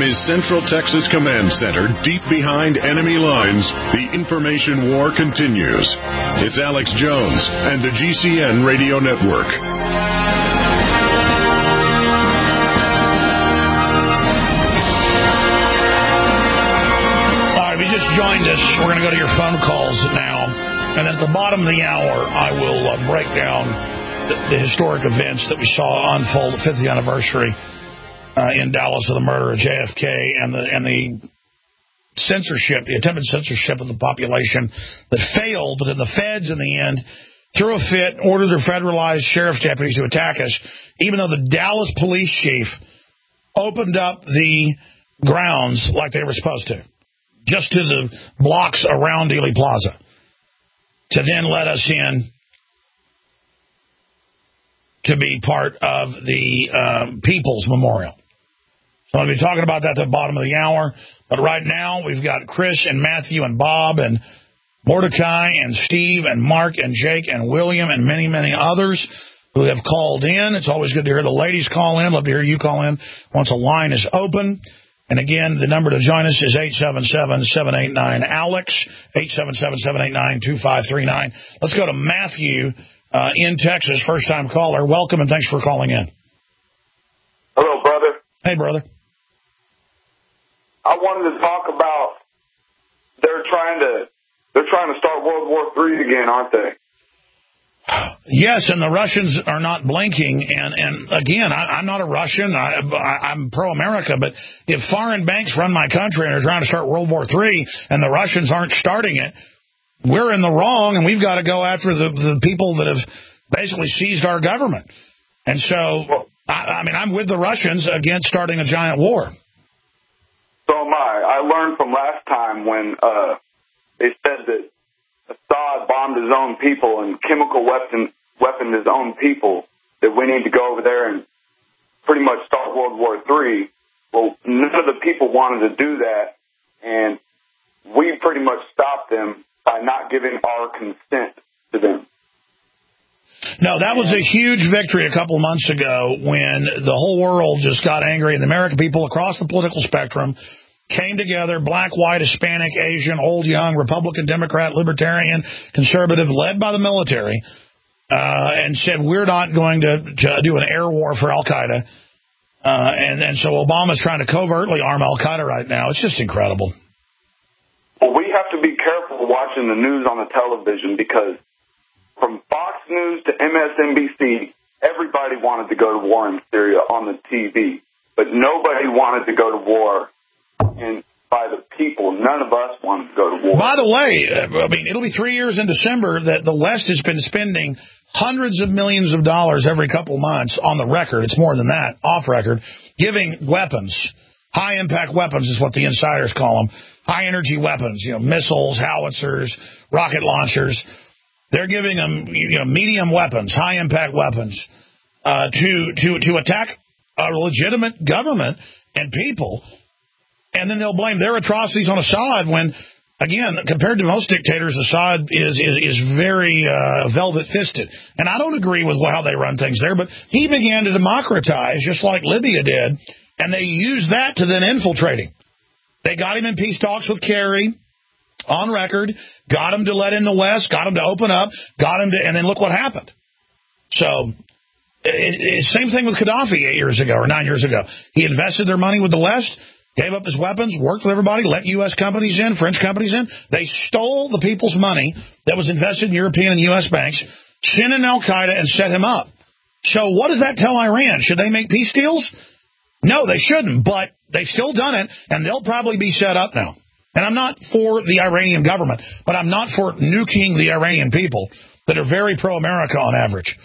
his Central Texas Command Center, deep behind enemy lines, the information war continues. It's Alex Jones and the GCN Radio Network. All right, if you just joined us, we're going to go to your phone calls now. And at the bottom of the hour, I will break down the historic events that we saw unfold the 50th anniversary in Dallas of the murder of JFK and the censorship, the attempted censorship of the population that failed, but then the feds in the end threw a fit, ordered their federalized sheriff's deputies to attack us, even though the Dallas police chief opened up the grounds like they were supposed to, just to the blocks around Dealey Plaza, to then let us in to be part of the People's Memorial. So I'll be talking about that at the bottom of the hour. But right now, we've got Chris and Matthew and Bob and Mordecai and Steve and Mark and Jake and William and many, many others who have called in. It's always good to hear the ladies call in. Love to hear you call in once a line is open. And again, the number to join us is 877-789-ALEX, 877-789-2539. Let's go to Matthew in Texas, first-time caller. Welcome, and thanks for calling in. Hello, brother. Hey, brother. I wanted to talk about they're trying to start World War III again, aren't they? Yes, and the Russians are not blinking. And again, I'm not a Russian. I'm pro-America. But if foreign banks run my country and are trying to start World War III and the Russians aren't starting it, we're in the wrong, and we've got to go after the people that have basically seized our government. And so, I'm with the Russians against starting a giant war. So am I. I learned from last time when they said that Assad bombed his own people and chemical weaponed his own people, that we need to go over there and pretty much start World War III. Well, none of the people wanted to do that, and we pretty much stopped them by not giving our consent to them. No, that was a huge victory a couple months ago when the whole world just got angry, and the American people across the political spectrum came together, black, white, Hispanic, Asian, old, young, Republican, Democrat, Libertarian, Conservative, led by the military, and said, we're not going to do an air war for Al-Qaeda. And so Obama's trying to covertly arm Al-Qaeda right now. It's just incredible. Well, we have to be careful watching the news on the television, because from Fox News to MSNBC, everybody wanted to go to war in Syria on the TV, but nobody wanted to go to war by the people. None of us wanted to go to war. By the way, it'll be 3 years in December that the West has been spending hundreds of millions of dollars every couple months on the record. It's more than that, off record, giving weapons. High-impact weapons is what the insiders call them. High-energy weapons, missiles, howitzers, rocket launchers. They're giving them, medium weapons, high-impact weapons, to attack a legitimate government and people, and then they'll blame their atrocities on Assad when, again, compared to most dictators, Assad is very velvet-fisted. And I don't agree with how they run things there, but he began to democratize, just like Libya did, and they used that to then infiltrate him. They got him in peace talks with Kerry, on record, got him to let in the West, got him to open up, and then look what happened. So, same thing with Gaddafi 8 years ago or 9 years ago. He invested their money with the West, gave up his weapons, worked with everybody, let U.S. companies in, French companies in. They stole the people's money that was invested in European and U.S. banks, sent in Al-Qaeda, and set him up. So what does that tell Iran? Should they make peace deals? No, they shouldn't, but they've still done it, and they'll probably be set up now. And I'm not for the Iranian government, but I'm not for nuking the Iranian people that are very pro-America on average.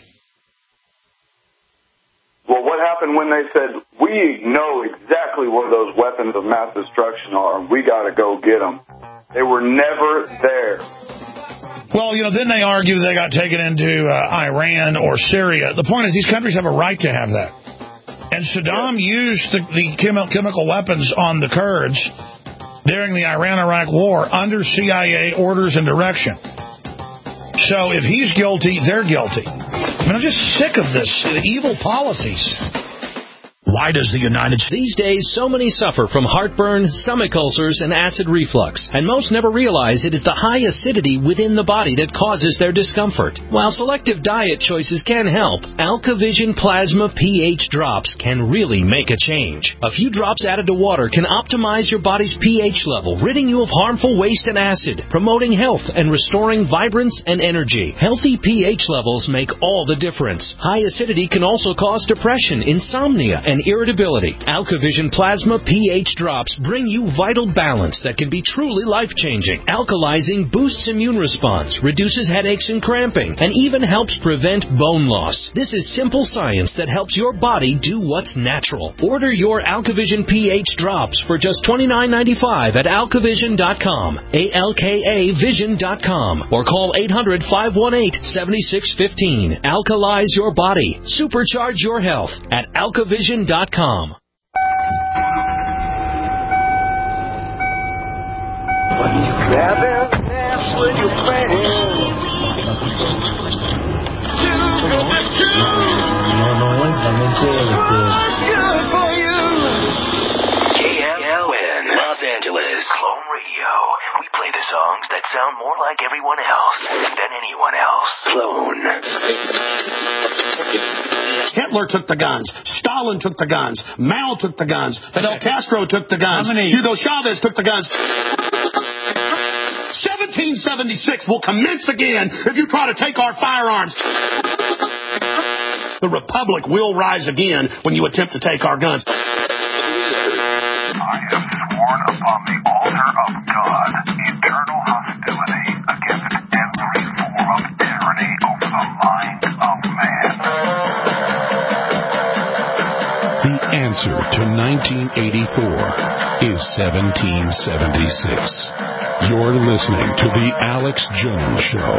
Well, what happened when they said, we know exactly where those weapons of mass destruction are, we got to go get them? They were never there. Well, then they argue they got taken into Iran or Syria. The point is these countries have a right to have that. And Saddam used the chemical weapons on the Kurds during the Iran-Iraq war under CIA orders and direction. So if he's guilty, they're guilty. I'm just sick of this, the evil policies. Why does the United States... These days, so many suffer from heartburn, stomach ulcers, and acid reflux, and most never realize it is the high acidity within the body that causes their discomfort. While selective diet choices can help, AlkaVision Plasma pH drops can really make a change. A few drops added to water can optimize your body's pH level, ridding you of harmful waste and acid, promoting health and restoring vibrance and energy. Healthy pH levels make all the difference. High acidity can also cause depression, insomnia, and irritability. AlkaVision Plasma pH drops bring you vital balance that can be truly life-changing. Alkalizing boosts immune response, reduces headaches and cramping, and even helps prevent bone loss. This is simple science that helps your body do what's natural. Order your AlkaVision pH drops for just $29.95 at alkavision.com, ALKAvision.com, or call 800-518-7615. Alkalize your body. Supercharge your health at alkavision.com. When you grab and dance with your friends, good for you. KLN, Los Angeles, Clone Radio. We play the songs that sound more like everyone else than anyone else. Clone. Hitler took the guns. Stalin took the guns. Mao took the guns. Fidel Castro took the guns. Hugo Chavez took the guns. 1776 will commence again if you try to take our firearms. The Republic will rise again when you attempt to take our guns. I have sworn upon the altar of God eternal hostility against every form of tyranny over the mind of man. The answer to 1984 is 1776. You're listening to The Alex Jones Show.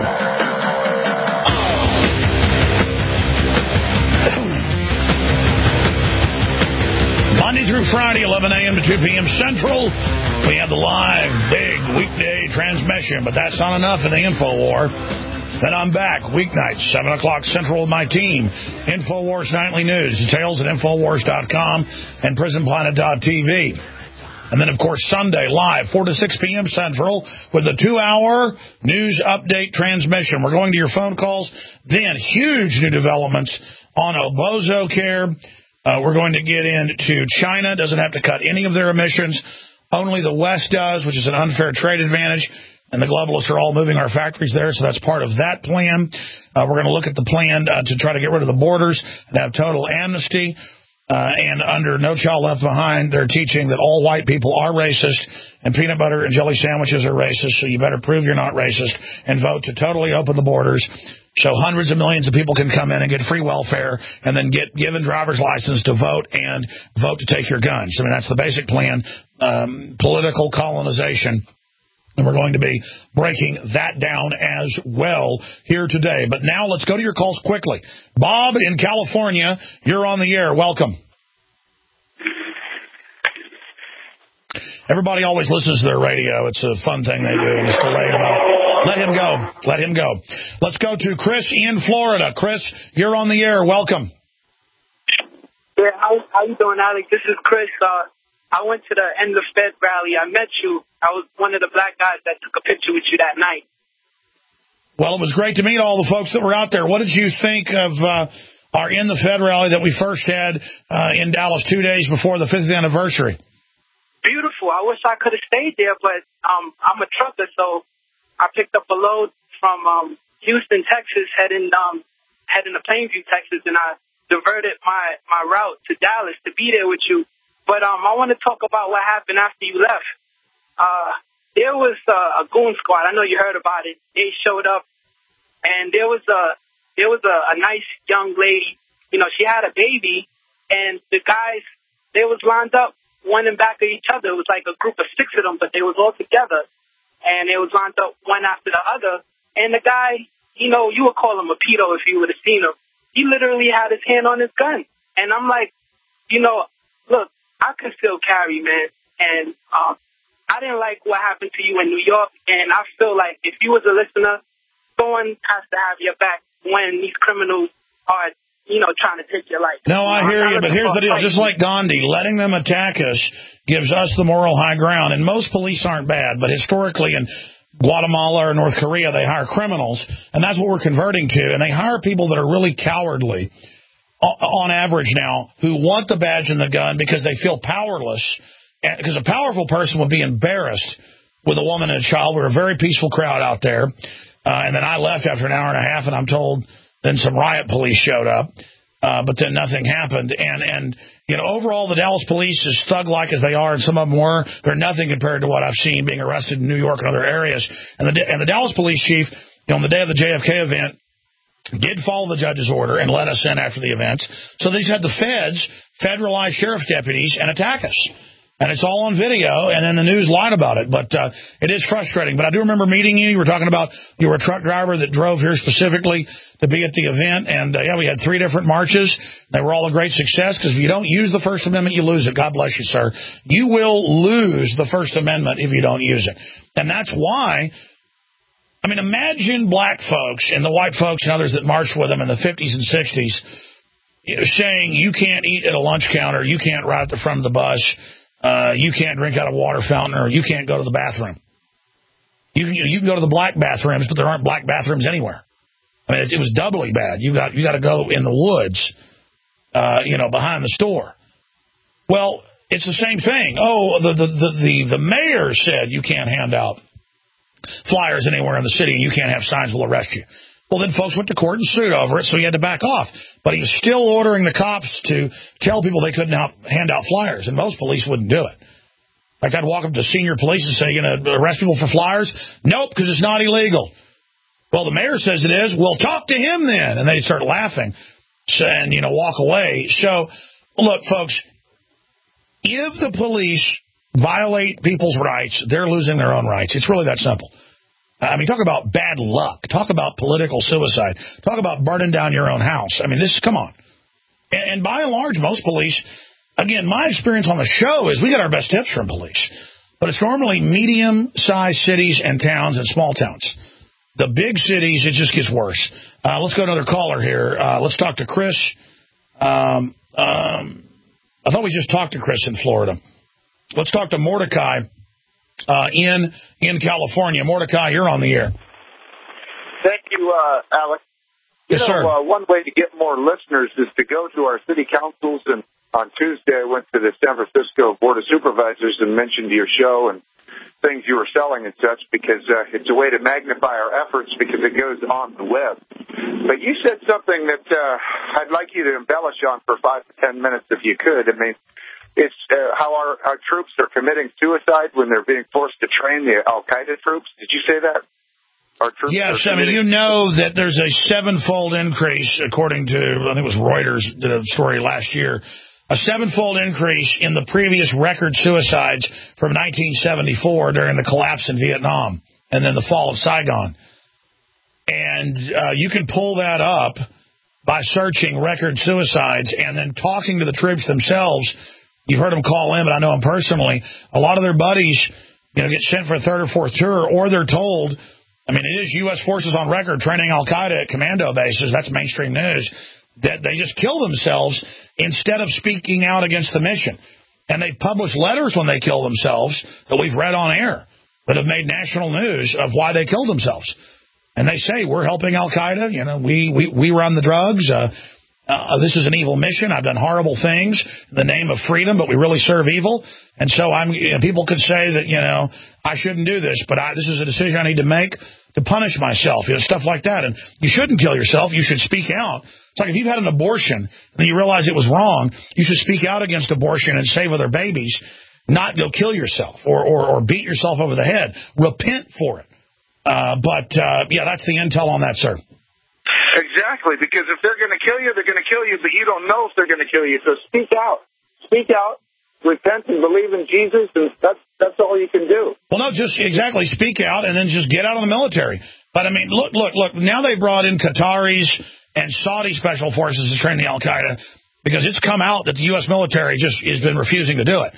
Monday through Friday, 11 a.m. to 2 p.m. Central, we have the live, big weekday transmission, but that's not enough in the InfoWar. Then I'm back, weeknights, 7 o'clock Central with my team. InfoWars Nightly News, details at InfoWars.com and PrisonPlanet.tv. And then, of course, Sunday, live, 4 to 6 p.m. Central, with a 2-hour news update transmission. We're going to your phone calls. Then, huge new developments on Obozocare. We're going to get into China. Doesn't have to cut any of their emissions. Only the West does, which is an unfair trade advantage. And the globalists are all moving our factories there, so that's part of that plan. We're going to look at the plan to try to get rid of the borders and have total amnesty. And under No Child Left Behind, they're teaching that all white people are racist and peanut butter and jelly sandwiches are racist, so you better prove you're not racist and vote to totally open the borders so hundreds of millions of people can come in and get free welfare and then get given driver's license to vote and vote to take your guns. I mean, that's the basic plan, political colonization. And we're going to be breaking that down as well here today. But now let's go to your calls quickly. Bob in California, you're on the air. Welcome. Everybody always listens to their radio. It's a fun thing they do. And it's delayed about. Let him go. Let him go. Let's go to Chris in Florida. Chris, you're on the air. Welcome. Yeah, how you doing, Alex? This is Chris. I went to the End the Fed rally. I met you. I was one of the black guys that took a picture with you that night. Well, it was great to meet all the folks that were out there. What did you think of our End the Fed rally that we first had in Dallas 2 days before the 5th anniversary? Beautiful. I wish I could have stayed there, but I'm a trucker, so I picked up a load from Houston, Texas, heading to Plainview, Texas, and I diverted my route to Dallas to be there with you. But I want to talk about what happened after you left. There was a goon squad. I know you heard about it. They showed up, and there was a nice young lady. You know, she had a baby, and the guys, they was lined up, one in back of each other. It was like a group of 6 of them, but they was all together, and they was lined up one after the other. And the guy, you know, you would call him a pedo if you would have seen him. He literally had his hand on his gun, and I'm like, you know, look, I can still carry, man, and I didn't like what happened to you in New York, and I feel like if you was a listener, someone has to have your back when these criminals are, trying to take your life. No, I hear you, but here's the deal. Just like Gandhi, letting them attack us gives us the moral high ground. And most police aren't bad, but historically in Guatemala or North Korea, they hire criminals, and that's what we're converting to. And they hire people that are really cowardly, on average now, who want the badge and the gun because they feel powerless. Because a powerful person would be embarrassed with a woman and a child. We were a very peaceful crowd out there. And then I left after an hour and a half, and I'm told then some riot police showed up. But then nothing happened. And overall, the Dallas police, as thug-like as they are, and some of them were, they're nothing compared to what I've seen being arrested in New York and other areas. And the Dallas police chief, on the day of the JFK event, did follow the judge's order and let us in after the events. So these had the feds federalize sheriff's deputies and attack us. And it's all on video, and then the news lied about it. But it is frustrating. But I do remember meeting you. You were talking about you were a truck driver that drove here specifically to be at the event. And, we had 3 different marches. They were all a great success because if you don't use the First Amendment, you lose it. God bless you, sir. You will lose the First Amendment if you don't use it. And that's why, imagine black folks and the white folks and others that marched with them in the 50s and 60s saying you can't eat at a lunch counter, you can't ride at the front of the bus, you can't drink out of a water fountain, or you can't go to the bathroom. You can go to the black bathrooms, but there aren't black bathrooms anywhere. It was doubly bad. You got to go in the woods, behind the store. Well, it's the same thing. Oh, the mayor said you can't hand out flyers anywhere in the city, and you can't have signs, we'll arrest you. Well, then folks went to court and sued over it, so he had to back off. But he was still ordering the cops to tell people they couldn't hand out flyers, and most police wouldn't do it. Like, I'd walk up to senior police and say, you going to arrest people for flyers? Nope, because it's not illegal. Well, the mayor says it is. Well, talk to him then. And they'd start laughing and, walk away. So, look, folks, if the police violate people's rights, they're losing their own rights. It's really that simple. Talk about bad luck. Talk about political suicide. Talk about burning down your own house. Come on. And by and large, most police, again, my experience on the show is we get our best tips from police. But it's normally medium-sized cities and towns and small towns. The big cities, it just gets worse. Let's go to another caller here. Let's talk to Chris. I thought we just talked to Chris in Florida. Let's talk to Mordecai. In California. Mordecai, you're on the air. Thank you, Alex. Yes, sir. One way to get more listeners is to go to our city councils. And on Tuesday, I went to the San Francisco Board of Supervisors and mentioned your show and things you were selling and such, because it's a way to magnify our efforts because it goes on the web. But you said something that I'd like you to embellish on for 5 to 10 minutes if you could. It's how our troops are committing suicide when they're being forced to train the Al-Qaeda troops. Did you say that? Our troops yes, that there's a 7-fold increase, according to, I think it was Reuters did a story last year, a 7-fold increase in the previous record suicides from 1974 during the collapse in Vietnam and then the fall of Saigon. And you can pull that up by searching record suicides and then talking to the troops themselves. You've heard them call in, but I know them personally. A lot of their buddies, get sent for a 3rd or 4th tour, or they're told, it is U.S. forces on record training Al-Qaeda at commando bases. That's mainstream news. That they just kill themselves instead of speaking out against the mission. And they've published letters when they kill themselves that we've read on air that have made national news of why they killed themselves. And they say, we're helping Al-Qaeda. We run the drugs. This is an evil mission. I've done horrible things in the name of freedom, but we really serve evil. And so people could say that, I shouldn't do this, but this is a decision I need to make to punish myself, stuff like that. And you shouldn't kill yourself. You should speak out. It's like if you've had an abortion and then you realize it was wrong, you should speak out against abortion and save other babies, not go kill yourself or beat yourself over the head. Repent for it. But that's the intel on that, sir. Exactly, because if they're going to kill you, they're going to kill you, but you don't know if they're going to kill you. So speak out. Speak out, repent, and believe in Jesus, and that's all you can do. Well, no, just exactly. Speak out, and then just get out of the military. But, look, now they brought in Qataris and Saudi special forces to train the Al-Qaeda because it's come out that the U.S. military just has been refusing to do it.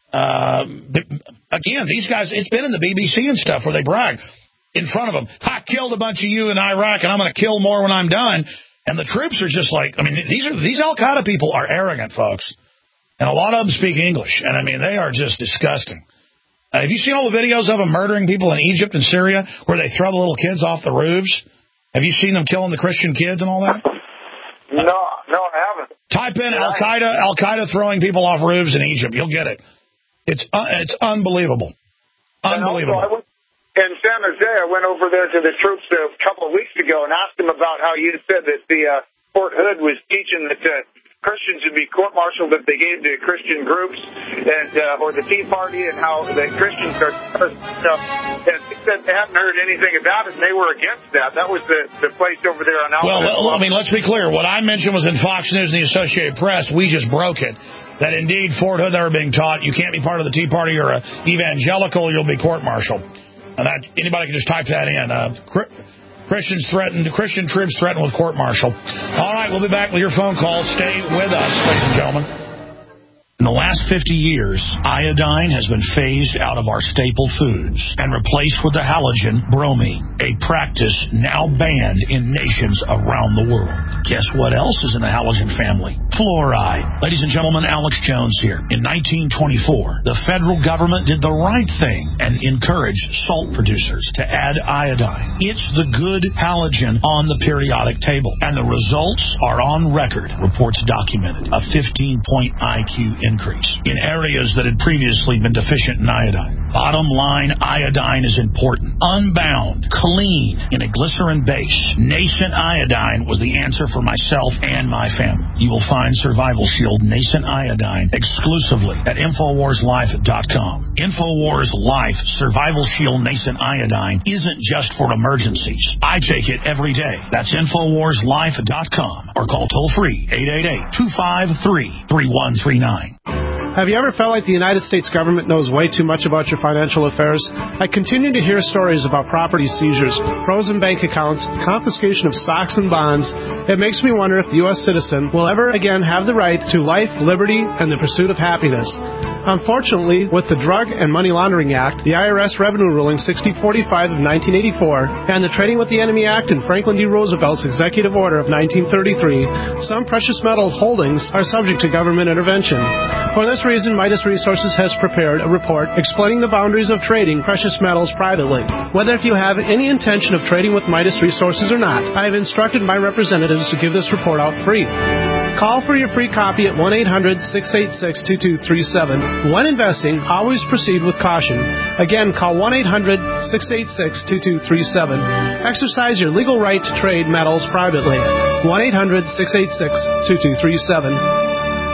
Again, these guys, it's been in the BBC and stuff where they brag in front of them. I killed a bunch of you in Iraq, and I'm going to kill more when I'm done. And the troops are just like, I mean, these Al-Qaeda people are arrogant, folks. And a lot of them speak English. And, I mean, they are just disgusting. Have you seen all the videos of them murdering people in Egypt and Syria where they throw the little kids off the roofs? Have you seen them killing the Christian kids and all that? No, I haven't. Type in Al-Qaeda throwing people off roofs in Egypt. You'll get it. It's unbelievable. Unbelievable. In San Jose, I went over there to the troops a couple of weeks ago and asked them about how you said that the Fort Hood was teaching that Christians would be court-martialed if they gave to Christian groups and or the Tea Party, and how the Christians are stuff. And they said they hadn't heard anything about it, and they were against that. That was the place over there on Alpha. Well, I mean, let's be clear. What I mentioned was in Fox News and the Associated Press. We just broke it. That indeed, Fort Hood, they were being taught you can't be part of the Tea Party or evangelical, you'll be court-martialed. And anybody can just type that in. Christian troops threatened with court-martial. All right, we'll be back with your phone call. Stay with us, ladies and gentlemen. In the last 50 years, iodine has been phased out of our staple foods and replaced with the halogen bromine, a practice now banned in nations around the world. Guess what else is in the halogen family? Fluoride. Ladies and gentlemen, Alex Jones here. In 1924, the federal government did the right thing and encouraged salt producers to add iodine. It's the good halogen on the periodic table, and the results are on record. Reports documented a 15-point IQ increase in areas that had previously been deficient in iodine. Bottom line, iodine is important. Unbound, clean, in a glycerin base. Nascent iodine was the answer for myself and my family. You will find Survival Shield Nascent Iodine exclusively at InfoWarsLife.com. InfoWars Life Survival Shield Nascent Iodine isn't just for emergencies. I take it every day. That's InfoWarsLife.com or call toll-free 888-253-3139. Have you ever felt like the United States government knows way too much about your financial affairs? I continue to hear stories about property seizures, frozen bank accounts, confiscation of stocks and bonds. It makes me wonder if the U.S. citizen will ever again have the right to life, liberty, and the pursuit of happiness. Unfortunately, with the Drug and Money Laundering Act, the IRS Revenue Ruling 6045 of 1984, and the Trading with the Enemy Act and Franklin D. Roosevelt's Executive Order of 1933, some precious metals holdings are subject to government intervention. For this reason, Midas Resources has prepared a report explaining the boundaries of trading precious metals privately. Whether if you have any intention of trading with Midas Resources or not, I have instructed my representatives to give this report out free. Call for your free copy at 1-800-686-2237. When investing, always proceed with caution. Again, call 1-800-686-2237. Exercise your legal right to trade metals privately. 1-800-686-2237.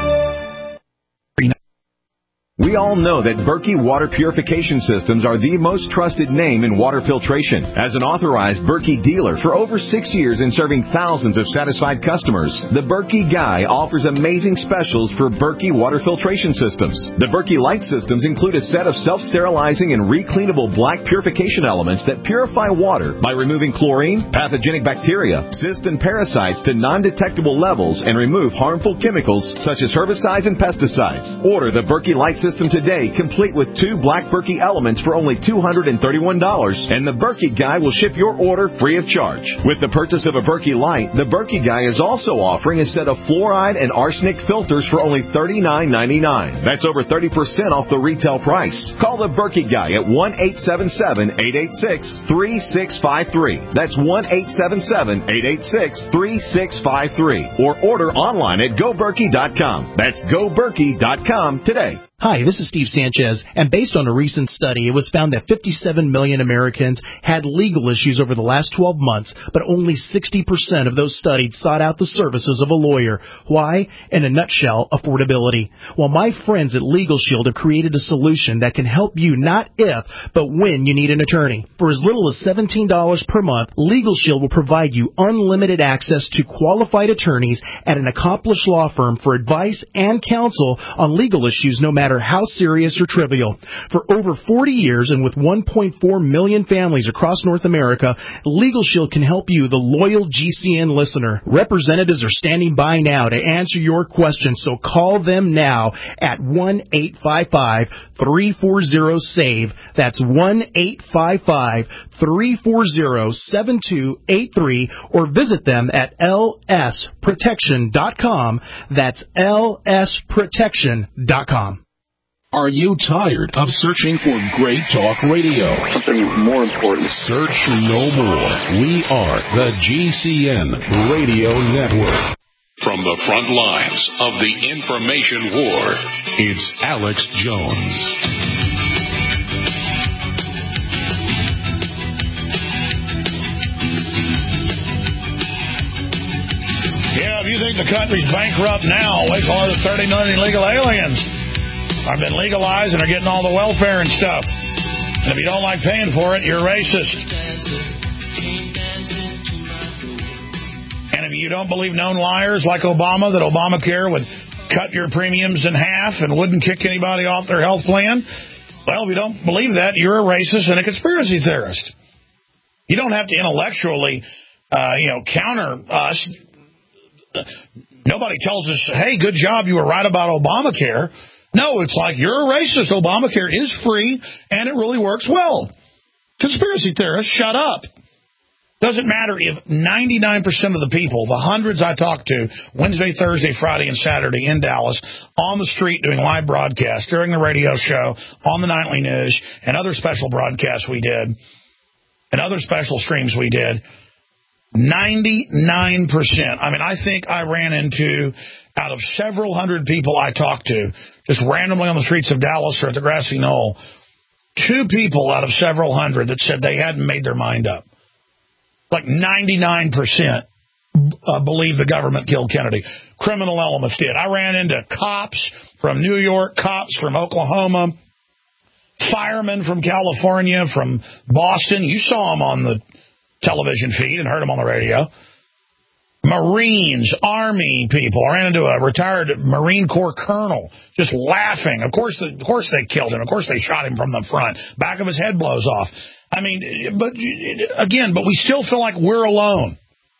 We all know that Berkey Water Purification Systems are the most trusted name in water filtration. As an authorized Berkey dealer for over 6 years and serving thousands of satisfied customers, the Berkey Guy offers amazing specials for Berkey Water Filtration Systems. The Berkey Light Systems include a set of self-sterilizing and recleanable black purification elements that purify water by removing chlorine, pathogenic bacteria, cysts, and parasites to non-detectable levels and remove harmful chemicals such as herbicides and pesticides. Order the Berkey Light System today, complete with 2 black Berkey elements for only $231, and the Berkey Guy will ship your order free of charge. With the purchase of a Berkey Light, the Berkey Guy is also offering a set of fluoride and arsenic filters for only $39.99. That's over 30% off the retail price. Call the Berkey Guy at 1-877-886-3653. That's 1-877-886-3653. Or order online at GoBerkey.com. That's GoBerkey.com today. Hi, this is Steve Sanchez, and based on a recent study, it was found that 57 million Americans had legal issues over the last 12 months, but only 60% of those studied sought out the services of a lawyer. Why? In a nutshell, affordability. Well, my friends at Legal Shield have created a solution that can help you not if, but when you need an attorney. For as little as $17 per month, Legal Shield will provide you unlimited access to qualified attorneys at an accomplished law firm for advice and counsel on legal issues no matter matter how serious or trivial. For over 40 years and with 1.4 million families across North America, Legal Shield can help you, the loyal GCN listener. Representatives are standing by now to answer your questions, so call them now at 1-855-340-SAVE. That's 1-855-340-7283, or visit them at lsprotection.com. That's lsprotection.com. Are you tired of searching for great talk radio? Something more important. Search no more. We are the GCN Radio Network. From the front lines of the information war, it's Alex Jones. Yeah, if you think the country's bankrupt now, wait for the 30 million illegal aliens. I've been legalized and are getting all the welfare and stuff. And if you don't like paying for it, you're racist. And if you don't believe known liars like Obama, that Obamacare would cut your premiums in half and wouldn't kick anybody off their health plan, well, if you don't believe that, you're a racist and a conspiracy theorist. You don't have to intellectually, counter us. Nobody tells us, hey, good job, you were right about Obamacare. No, it's like, you're a racist. Obamacare is free, and it really works well. Conspiracy theorists, shut up. Doesn't matter if 99% of the people, the hundreds I talked to Wednesday, Thursday, Friday, and Saturday in Dallas, on the street doing live broadcasts, during the radio show, on the nightly news, and other special broadcasts we did, and other special streams we did, 99%. I mean, I think I ran into, out of several hundred people I talked to, just randomly on the streets of Dallas or at the Grassy Knoll, 2 people out of several hundred that said they hadn't made their mind up. Like 99% believe the government killed Kennedy. Criminal elements did. I ran into cops from New York, cops from Oklahoma, firemen from California, from Boston. You saw them on the television feed and heard them on the radio. Marines, Army people. I ran into a retired Marine Corps colonel just laughing. Of course they killed him. Of course they shot him from the front. Back of his head blows off. I mean, but we still feel like we're alone.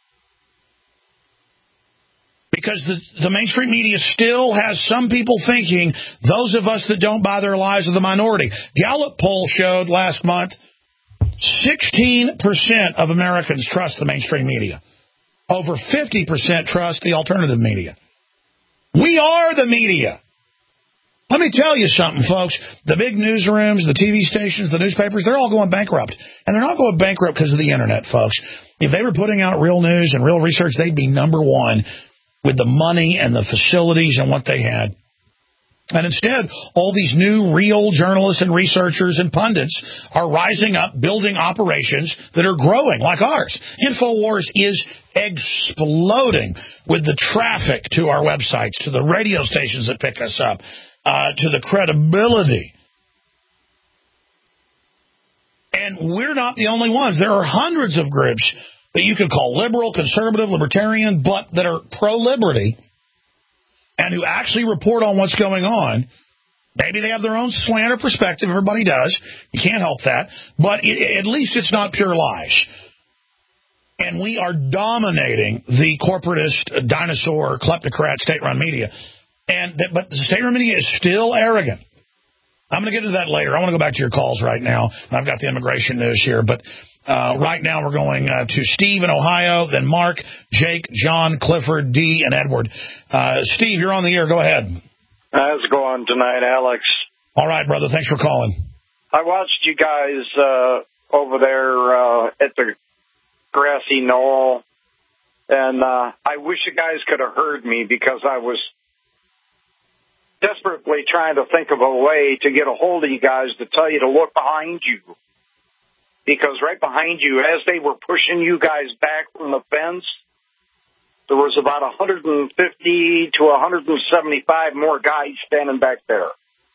Because the mainstream media still has some people thinking those of us that don't buy their lies are the minority. Gallup poll showed last month 16% of Americans trust the mainstream media. Over 50% trust the alternative media. We are the media. Let me tell you something, folks. The big newsrooms, the TV stations, the newspapers, they're all going bankrupt. And they're not going bankrupt because of the Internet, folks. If they were putting out real news and real research, they'd be number one with the money and the facilities and what they had. And instead, all these new real journalists and researchers and pundits are rising up, building operations that are growing like ours. InfoWars is exploding with the traffic to our websites, to the radio stations that pick us up, to the credibility. And we're not the only ones. There are hundreds of groups that you could call liberal, conservative, libertarian, but that are pro-liberty and who actually report on what's going on. Maybe they have their own slant or perspective. Everybody does. You can't help that. But at least it's not pure lies. And we are dominating the corporatist, dinosaur, kleptocrat, state-run media. But the state-run media is still arrogant. I'm going to get into that later. I want to go back to your calls right now. I've got the immigration news here. But right now we're going to Steve in Ohio, then Mark, Jake, John, Clifford, Dee, and Edward. Steve, you're on the air. Go ahead. How's it going tonight, Alex? All right, brother. Thanks for calling. I watched you guys over there at the Grassy Knoll, and I wish you guys could have heard me because I was desperately trying to think of a way to get a hold of you guys to tell you to look behind you. Because right behind you, as they were pushing you guys back from the fence, there was about 150 to 175 more guys standing back there.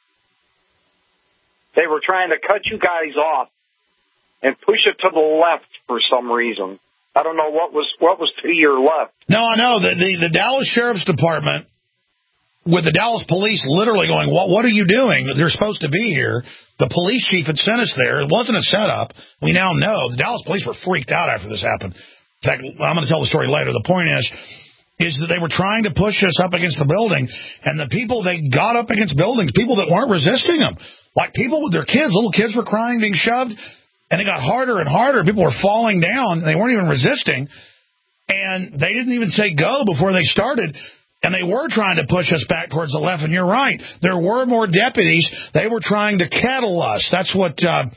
They were trying to cut you guys off and push it to the left for some reason. I don't know what was to your left. No, I know. The Dallas Sheriff's Department with the Dallas police literally going, what are you doing? They're supposed to be here. The police chief had sent us there. It wasn't a setup. We now know. The Dallas police were freaked out after this happened. In fact, I'm going to tell the story later. The point is that they were trying to push us up against the building, and the people they got up against buildings, people that weren't resisting them, like people with their kids, little kids were crying, being shoved, and it got harder and harder. People were falling down. They weren't even resisting, and they didn't even say go before they started. And they were trying to push us back towards the left, and you're right. There were more deputies. They were trying to kettle us. That's what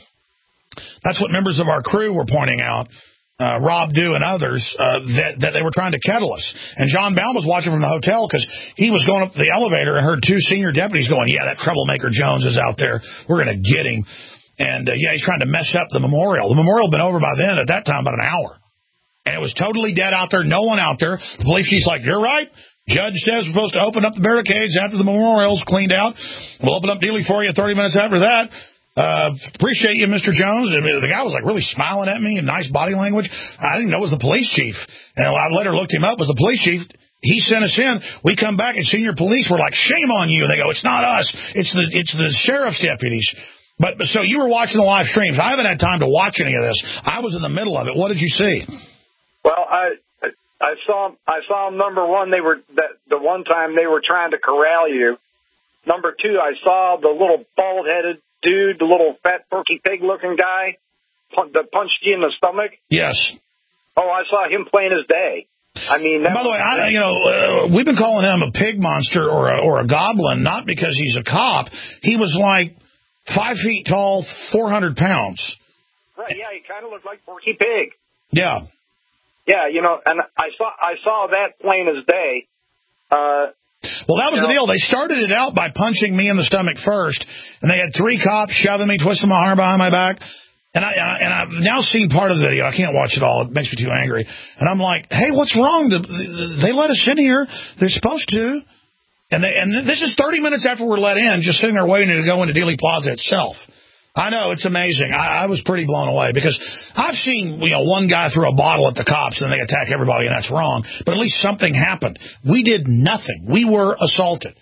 members of our crew were pointing out, Rob Dew and others, that they were trying to kettle us. And John Baum was watching from the hotel because he was going up the elevator and heard two senior deputies going, yeah, that troublemaker Jones is out there. We're going to get him. And, yeah, he's trying to mess up the memorial. The memorial had been over by then, at that time, about an hour. And it was totally dead out there, no one out there. The police chief's like, you're right. Judge says we're supposed to open up the barricades after the memorial's cleaned out. We'll open up Dealey for you 30 minutes after that. Appreciate you, Mr. Jones. I mean, the guy was like really smiling at me in nice body language. I didn't know it was the police chief. And I later looked him up. It was the police chief. He sent us in. We come back and senior police were like, shame on you. And they go, it's not us. It's the sheriff's deputies. But so you were watching the live streams. I haven't had time to watch any of this. I was in the middle of it. What did you see? Well, I saw them, number one, the one time they were trying to corral you. Number two, I saw the little bald-headed dude, the little fat Porky Pig-looking guy that punched you in the stomach. Yes. Oh, I saw him plain as day. I mean, by the way, we've been calling him a pig monster or a goblin, not because he's a cop. He was like 5 feet tall, 400 pounds. Right, yeah, he kind of looked like Porky Pig. Yeah. Yeah, and I saw that plain as day. Well, that was the deal. They started it out by punching me in the stomach first, and they had 3 cops shoving me, twisting my arm behind my back. And I've now seen part of the video. I can't watch it all. It makes me too angry. And I'm like, hey, what's wrong? They let us in here. They're supposed to. And this is 30 minutes after we're let in, just sitting there waiting to go into Dealey Plaza itself. I know, it's amazing. I was pretty blown away because I've seen one guy throw a bottle at the cops and they attack everybody, and that's wrong. But at least something happened. We did nothing. We were assaulted.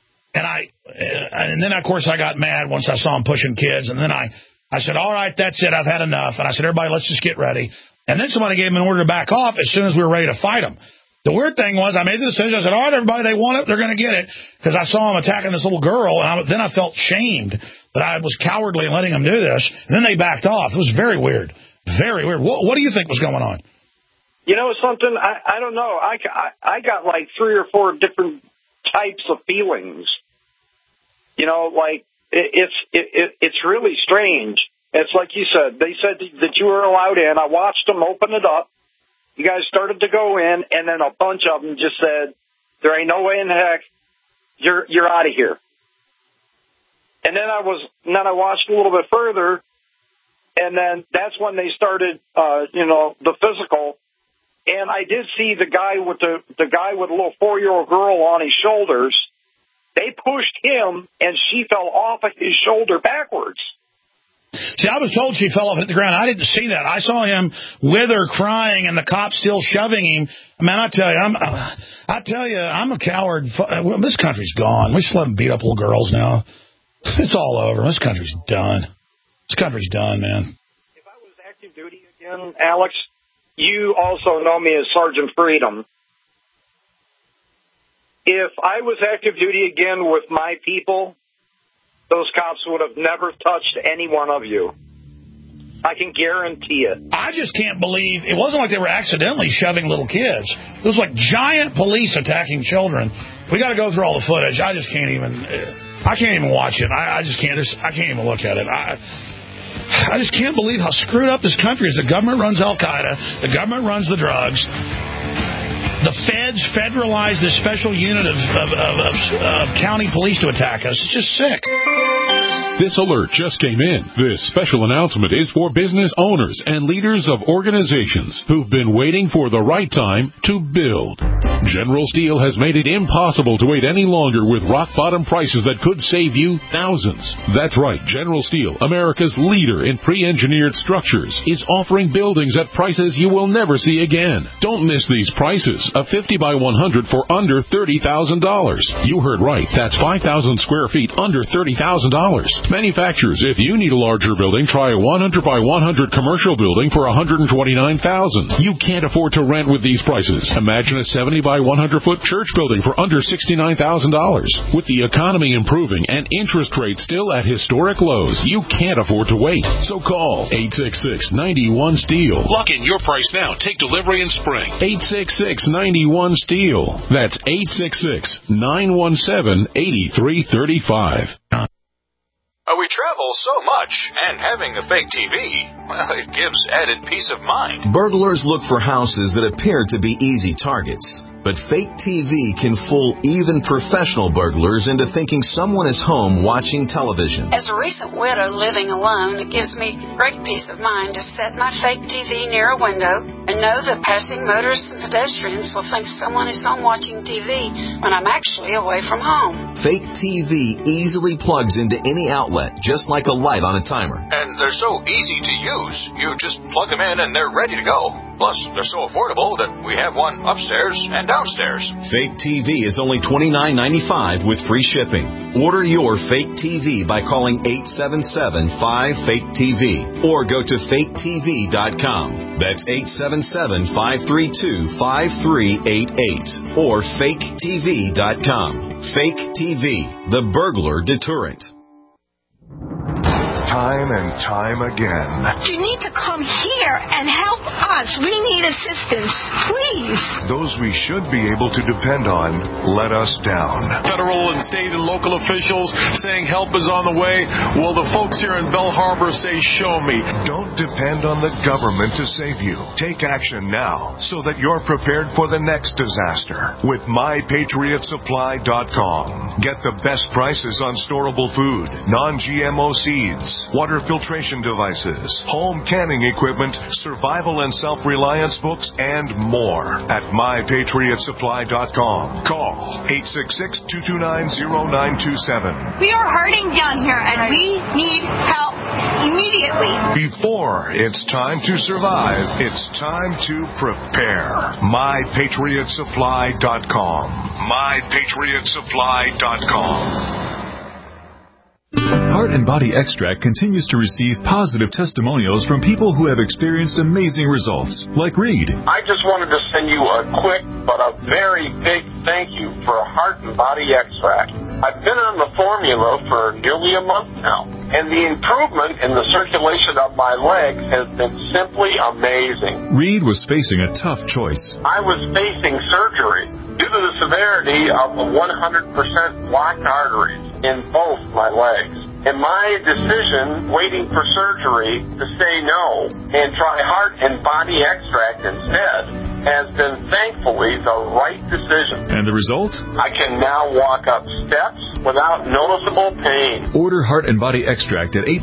And then, of course, I got mad once I saw him pushing kids. And then I said, all right, that's it. I've had enough. And I said, everybody, let's just get ready. And then somebody gave him an order to back off as soon as we were ready to fight him. The weird thing was I made the decision. I said, all right, everybody, they want it. They're going to get it. Because I saw him attacking this little girl, and then I felt shamed that I was cowardly in letting them do this. And then they backed off. It was very weird. Very weird. What do you think was going on? You know something? I don't know. I got like 3 or 4 different types of feelings. Like it's really strange. It's like you said. They said that you were allowed in. I watched them open it up. You guys started to go in, and then a bunch of them just said, there ain't no way in the heck you're out of here. And then I watched a little bit further, and then that's when they started, the physical. And I did see the guy with a little 4-year-old girl on his shoulders. They pushed him, and she fell off of his shoulder backwards. See, I was told she fell off at the ground. I didn't see that. I saw him wither, crying, and the cops still shoving him. Man, I tell you, I'm a coward. This country's gone. We just let them beat up little girls now. It's all over. This country's done. This country's done, man. If I was active duty again, Alex, you also know me as Sergeant Freedom. If I was active duty again with my people, those cops would have never touched any one of you. I can guarantee it. I just can't believe it wasn't like they were accidentally shoving little kids. It was like giant police attacking children. We got to go through all the footage. I just can't even. I can't even watch it. I just can't. I can't even look at it. I just can't believe how screwed up this country is. The government runs Al-Qaeda. The government runs the drugs. The feds federalized this special unit of county police to attack us. It's just sick. This alert just came in. This special announcement is for business owners and leaders of organizations who've been waiting for the right time to build. General Steel has made it impossible to wait any longer with rock-bottom prices that could save you thousands. That's right. General Steel, America's leader in pre-engineered structures, is offering buildings at prices you will never see again. Don't miss these prices. A 50 by 100 for under $30,000. You heard right. That's 5,000 square feet under $30,000. Manufacturers, if you need a larger building, try a 100 by 100 commercial building for $129,000. You can't afford to rent with these prices. Imagine a 70 by 100 foot church building for under $69,000. With the economy improving and interest rates still at historic lows, you can't afford to wait. So call 866-91-STEEL. Lock in your price now. Take delivery in spring. 866-91-STEEL. That's 866-917-8335. We travel so much, and having a fake TV, well, it gives added peace of mind. Burglars look for houses that appear to be easy targets. But fake TV can fool even professional burglars into thinking someone is home watching television. As a recent widow living alone, it gives me great peace of mind to set my fake TV near a window and know that passing motorists and pedestrians will think someone is home watching TV when I'm actually away from home. Fake TV easily plugs into any outlet, just like a light on a timer. And they're so easy to use. You just plug them in and they're ready to go. Plus, they're so affordable that we have one upstairs and downstairs. Fake TV is only $29.95 with free shipping. Order your fake TV by calling 877-5FAKE-TV or go to faketv.com. That's 877-532-5388 or faketv.com. Fake TV, the burglar deterrent. Time and time again. You need to come here and help us. We need assistance, please. Those we should be able to depend on let us down. Federal and state and local officials saying help is on the way. Well, the folks here in Bell Harbor say, show me. Don't depend on the government to save you. Take action now so that you're prepared for the next disaster with MyPatriotSupply.com. Get the best prices on storable food, non-GMO seeds, water filtration devices, home canning equipment, survival and self-reliance books, and more at MyPatriotSupply.com. Call 866-229-0927. We are hurting down here, and we need help immediately. Before it's time to survive, it's time to prepare. MyPatriotSupply.com. MyPatriotSupply.com. Heart and Body Extract continues to receive positive testimonials from people who have experienced amazing results, like Reed. I just wanted to send you a quick but a very big thank you for Heart and Body Extract. I've been on the formula for nearly a month now, and the improvement in the circulation of my legs has been simply amazing. Reed was facing a tough choice. I was facing surgery due to the severity of the 100% blocked arteries in both my legs. And my decision, waiting for surgery, to say no and try Heart and Body Extract instead, has been thankfully the right decision. And the result? I can now walk up steps without noticeable pain. Order Heart and Body Extract at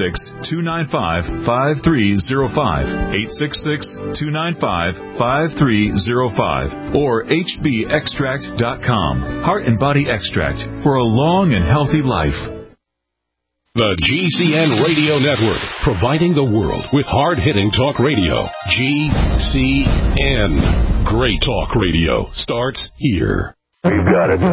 866-295-5305, 866-295-5305, or hbextract.com. Heart and Body Extract for a long and healthy life. The GCN Radio Network, providing the world with hard-hitting talk radio. GCN. Great talk radio starts here. You got it.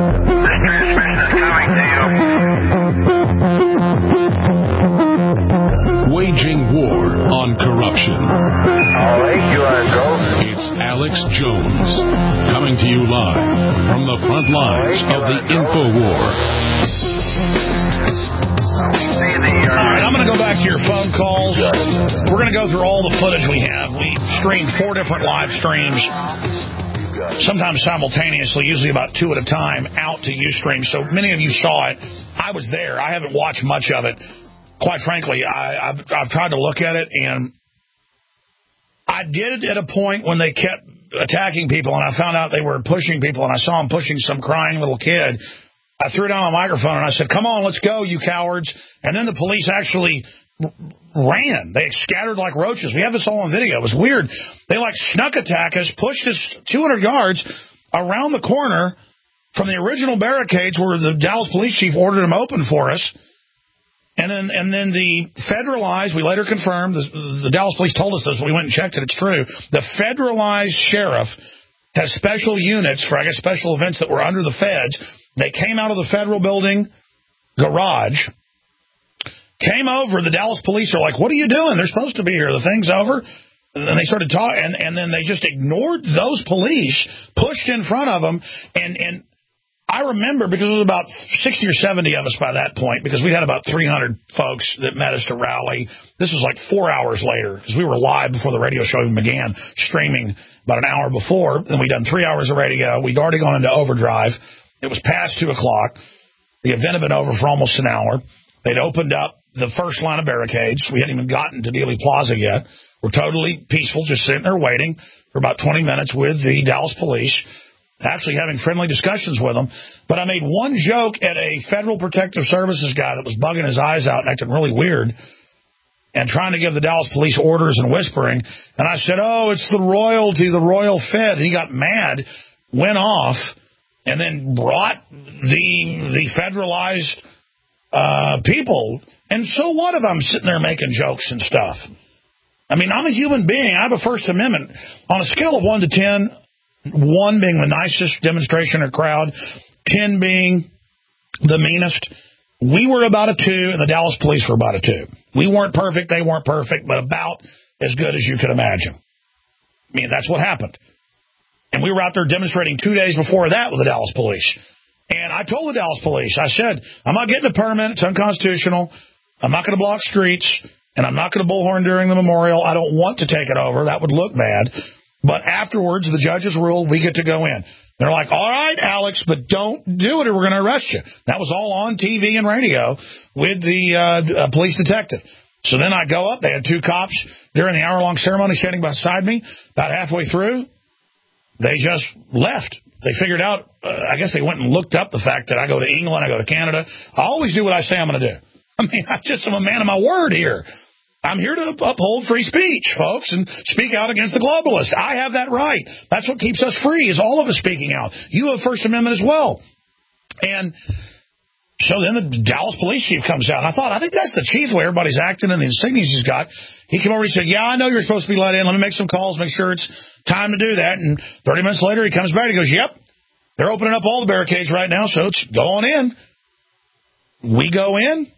Waging war on corruption. All right, you are go. It's Alex Jones, coming to you live from the front lines of the InfoWar. All right, I'm going to go back to your phone calls. We're going to go through all the footage we have. We streamed 4 different live streams, sometimes simultaneously, usually about 2 at a time, out to Ustream. So many of you saw it. I was there. I haven't watched much of it. Quite frankly, I've tried to look at it, and I did at a point when they kept attacking people, and I found out they were pushing people, and I saw them pushing some crying little kid. I threw down my microphone and I said, come on, let's go, you cowards. And then the police actually ran. They scattered like roaches. We have this all on video. It was weird. They like snuck attack us, pushed us 200 yards around the corner from the original barricades where the Dallas police chief ordered them open for us. And then the federalized, we later confirmed, the Dallas police told us this, we went and checked it, it's true. The federalized sheriff has special units for, I guess, special events that were under the feds. They came out of the federal building garage, came over, the Dallas police are like, what are you doing? They're supposed to be here. The thing's over. And then they started talking, and then they just ignored those police, pushed in front of them, and I remember, because there was about 60 or 70 of us by that point, because we had about 300 folks that met us to rally. This was like 4 hours later, because we were live before the radio show even began, streaming about an hour before. Then we'd done 3 hours of radio. We'd already gone into overdrive. It was past 2 o'clock. The event had been over for almost an hour. They'd opened up the first line of barricades. We hadn't even gotten to Dealey Plaza yet. We're totally peaceful, just sitting there waiting for about 20 minutes with the Dallas police, actually having friendly discussions with them. But I made one joke at a Federal Protective Services guy that was bugging his eyes out and acting really weird and trying to give the Dallas police orders and whispering. And I said, oh, it's the royalty, the royal Fed. He got mad, went off, and then brought the federalized people. And so what if I'm sitting there making jokes and stuff? I mean, I'm a human being. I have a First Amendment. On a scale of 1 to 10, 1 being the nicest demonstration or crowd, 10 being the meanest, we were about a 2, and the Dallas police were about a 2. We weren't perfect, they weren't perfect, but about as good as you could imagine. I mean, that's what happened. And we were out there demonstrating 2 days before that with the Dallas police. And I told the Dallas police, I said, I'm not getting a permit, it's unconstitutional, I'm not going to block streets, and I'm not going to bullhorn during the memorial. I don't want to take it over, that would look bad. But afterwards, the judges ruled we get to go in. They're like, all right, Alex, but don't do it or we're going to arrest you. That was all on TV and radio with the police detective. So then I go up. They had 2 cops during the hour-long ceremony standing beside me. About halfway through, they just left. They figured out, I guess they went and looked up the fact that I go to England, I go to Canada. I always do what I say I'm going to do. I mean, I'm a man of my word here. I'm here to uphold free speech, folks, and speak out against the globalists. I have that right. That's what keeps us free, is all of us speaking out. You have First Amendment as well. And so then the Dallas police chief comes out, and I think that's the chief, the way everybody's acting and the insignias he's got. He came over and he said, yeah, I know you're supposed to be let in. Let me make some calls, make sure it's time to do that. And 30 minutes later, he comes back and he goes, yep, they're opening up all the barricades right now, so it's go on in. We go in.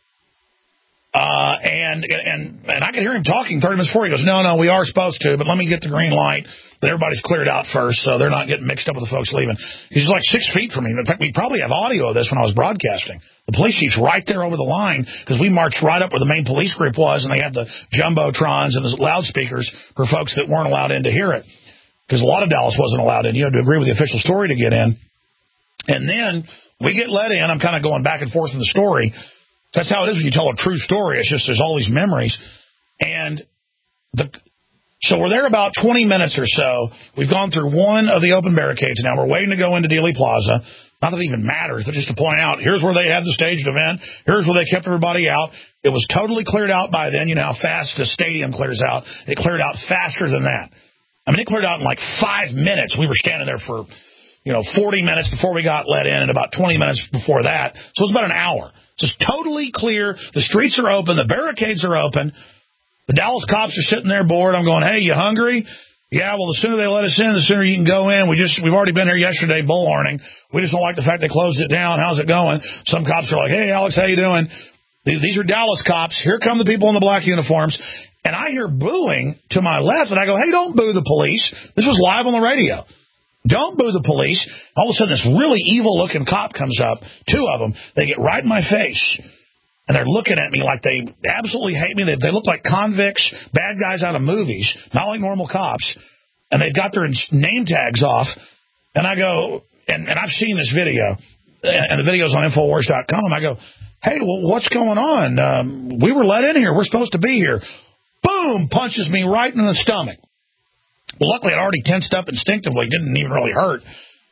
And I could hear him talking 30 minutes before. He goes, no, we are supposed to, but let me get the green light that everybody's cleared out first so they're not getting mixed up with the folks leaving. He's like 6 feet from me. In fact, we probably have audio of this when I was broadcasting. The police chief's right there over the line because we marched right up where the main police group was, and they had the jumbotrons and the loudspeakers for folks that weren't allowed in to hear it because a lot of Dallas wasn't allowed in. You had to agree with the official story to get in. And then we get let in. I'm kind of going back and forth in the story. That's how it is when you tell a true story. It's just there's all these memories. And so we're there about 20 minutes or so. We've gone through one of the open barricades now. We're waiting to go into Dealey Plaza. Not that it even matters, but just to point out, here's where they had the staged event. Here's where they kept everybody out. It was totally cleared out by then. You know how fast a stadium clears out. It cleared out faster than that. I mean, it cleared out in like 5 minutes. We were standing there for, 40 minutes before we got let in and about 20 minutes before that. So it was about an hour. So it's totally clear. The streets are open. The barricades are open. The Dallas cops are sitting there bored. I'm going, hey, you hungry? Yeah, well, the sooner they let us in, the sooner you can go in. We've already been here yesterday bullhorning. We just don't like the fact they closed it down. How's it going? Some cops are like, hey, Alex, how you doing? These are Dallas cops. Here come the people in the black uniforms. And I hear booing to my left, and I go, hey, don't boo the police. This was live on the radio. Don't boo the police. All of a sudden, this really evil-looking cop comes up, 2 of them. They get right in my face, and they're looking at me like they absolutely hate me. They look like convicts, bad guys out of movies, not like normal cops, and they've got their name tags off. And I go, and I've seen this video, and the video's on Infowars.com. I go, hey, well, what's going on? We were let in here. We're supposed to be here. Boom, punches me right in the stomach. Well, luckily, I'd already tensed up instinctively. Didn't even really hurt.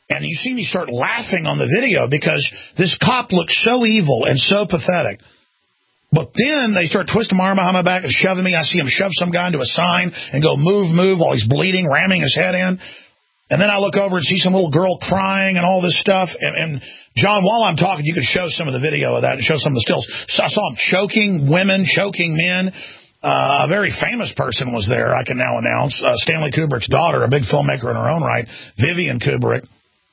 And you see me start laughing on the video because this cop looks so evil and so pathetic. But then they start twisting my arm behind my back and shoving me. I see him shove some guy into a sign and go, move, move, while he's bleeding, ramming his head in. And then I look over and see some little girl crying and all this stuff. And John, while I'm talking, you could show some of the video of that and show some of the stills. So I saw him choking women, choking men. A very famous person was there, I can now announce. Stanley Kubrick's daughter, a big filmmaker in her own right, Vivian Kubrick.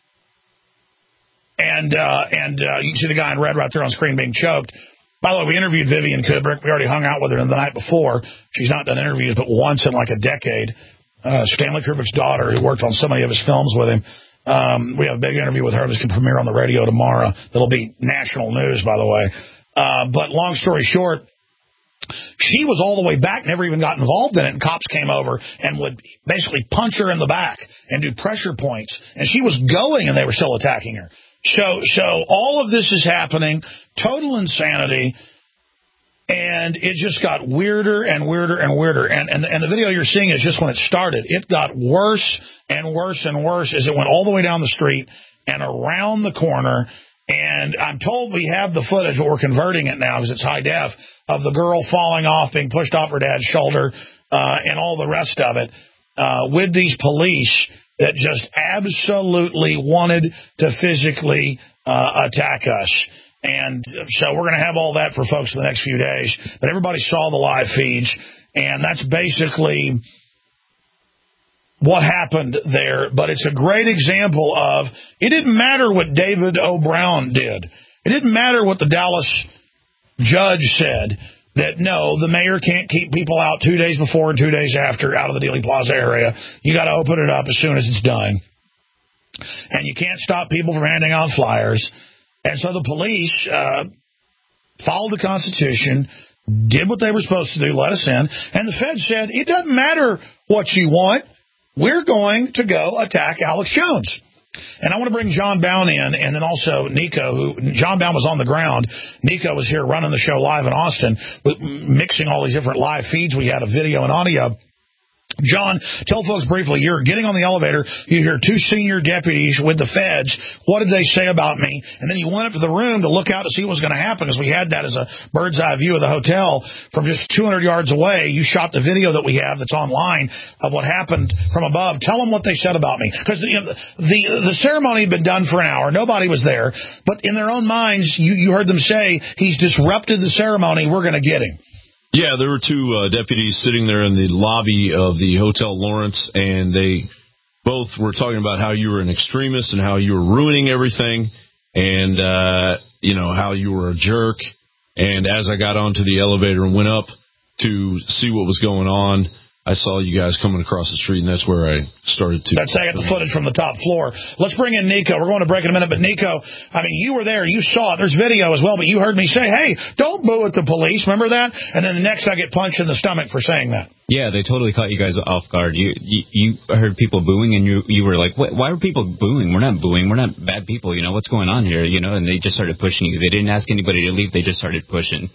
And you can see the guy in red right there on screen being choked. By the way, we interviewed Vivian Kubrick. We already hung out with her the night before. She's not done interviews but once in like a decade. Stanley Kubrick's daughter, who worked on so many of his films with him. We have a big interview with her that's going to premiere on the radio tomorrow. That'll be national news, by the way. But long story short, she was all the way back, never even got involved in it, and cops came over and would basically punch her in the back and do pressure points. And she was going, and they were still attacking her. So all of this is happening, total insanity, and it just got weirder and weirder and weirder. And the video you're seeing is just when it started. It got worse and worse and worse as it went all the way down the street and around the corner. And I'm told we have the footage, but we're converting it now because it's high def, of the girl falling off, being pushed off her dad's shoulder, and all the rest of it, with these police that just absolutely wanted to physically attack us. And so we're going to have all that for folks in the next few days. But everybody saw the live feeds, and that's basically what happened there. But it's a great example of, it didn't matter what David O. Brown did. It didn't matter what the Dallas judge said, that no, the mayor can't keep people out 2 days before and 2 days after out of the Dealey Plaza area. You got to open it up as soon as it's done. And you can't stop people from handing out flyers. And so the police followed the Constitution, did what they were supposed to do, let us in. And the Fed said, it doesn't matter what you want. We're going to go attack Alex Jones. And I want to bring John Bown in, and then also Nico. John Bown was on the ground. Nico was here running the show live in Austin, mixing all these different live feeds we had of video and audio. John, tell folks briefly, you're getting on the elevator, you hear two senior deputies with the feds. What did they say about me? And then you went up to the room to look out to see what was going to happen, because we had that as a bird's eye view of the hotel from just 200 yards away. You shot the video that we have that's online of what happened from above. Tell them what they said about me, because the ceremony had been done for an hour. Nobody was there. But in their own minds, you heard them say, he's disrupted the ceremony. We're going to get him. Yeah, there were two deputies sitting there in the lobby of the Hotel Lawrence, and they both were talking about how you were an extremist and how you were ruining everything, and, how you were a jerk. And as I got onto the elevator and went up to see what was going on, I saw you guys coming across the street, and that's where I started to. That's I got the footage from the top floor. Let's bring in Nico. We're going to break in a minute, but Nico, I mean, you were there. You saw it. There's video as well, but you heard me say, hey, don't boo at the police. Remember that? And then the next I get punched in the stomach for saying that. Yeah, they totally caught you guys off guard. You heard people booing, and you were like, why are people booing? We're not booing. We're not bad people. What's going on here? And they just started pushing you. They didn't ask anybody to leave. They just started pushing.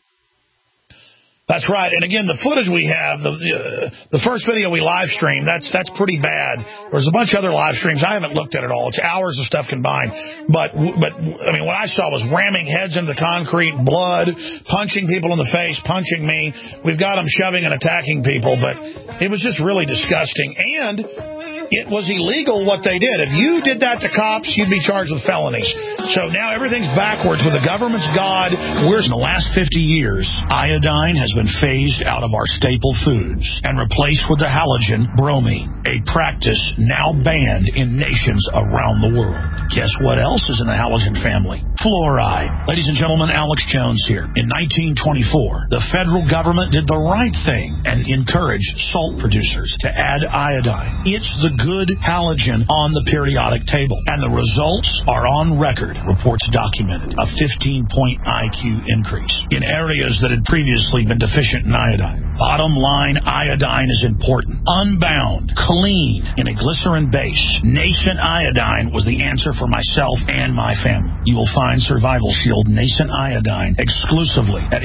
That's right. And again, the footage we have, the first video we live streamed, that's pretty bad. There's a bunch of other live streams. I haven't looked at it all. It's hours of stuff combined. But I mean, what I saw was ramming heads into the concrete, blood, punching people in the face, punching me. We've got them shoving and attacking people, but it was just really disgusting. And it was illegal what they did. If you did that to cops, you'd be charged with felonies. So now everything's backwards with the government's God. In the last 50 years, iodine has been phased out of our staple foods and replaced with the halogen bromine, a practice now banned in nations around the world. Guess what else is in the halogen family? Fluoride. Ladies and gentlemen, Alex Jones here. In 1924, the federal government did the right thing and encouraged salt producers to add iodine. It's the good halogen on the periodic table, and the results are on record. Reports documented a 15-point IQ increase in areas that had previously been deficient in iodine. Bottom line, iodine is important. Unbound, clean, in a glycerin base, Nascent iodine was the answer for myself and my family. You will find Survival Shield Nascent iodine exclusively at